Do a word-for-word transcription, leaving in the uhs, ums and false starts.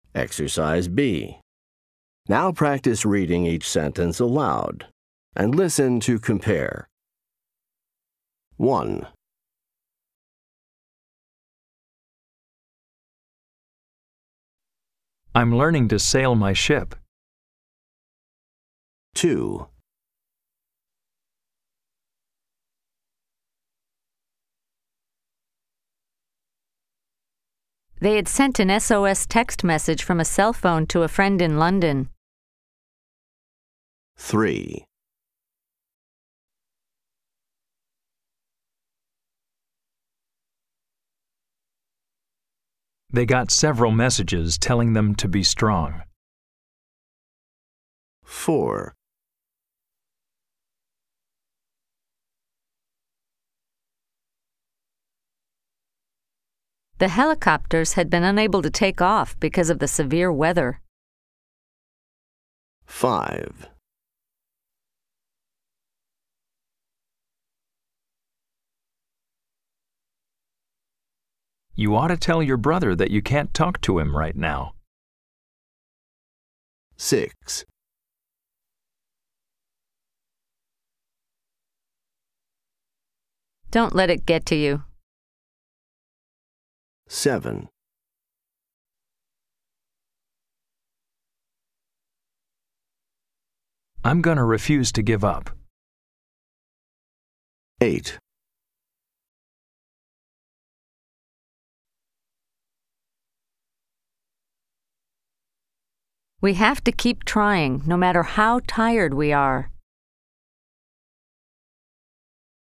Exercise B. Now practice reading each sentence aloud and listen to compare. one. I'm learning to sail my ship. two. They had sent an S O S text message from a cell phone to a friend in London. three. They got several messages telling them to be strong. four. The helicopters had been unable to take off because of the severe weather. five. You ought to tell your brother that you can't talk to him right now. six. Don't let it get to you. seven. I'm gonna refuse to give up. eight. We have to keep trying, no matter how tired we are.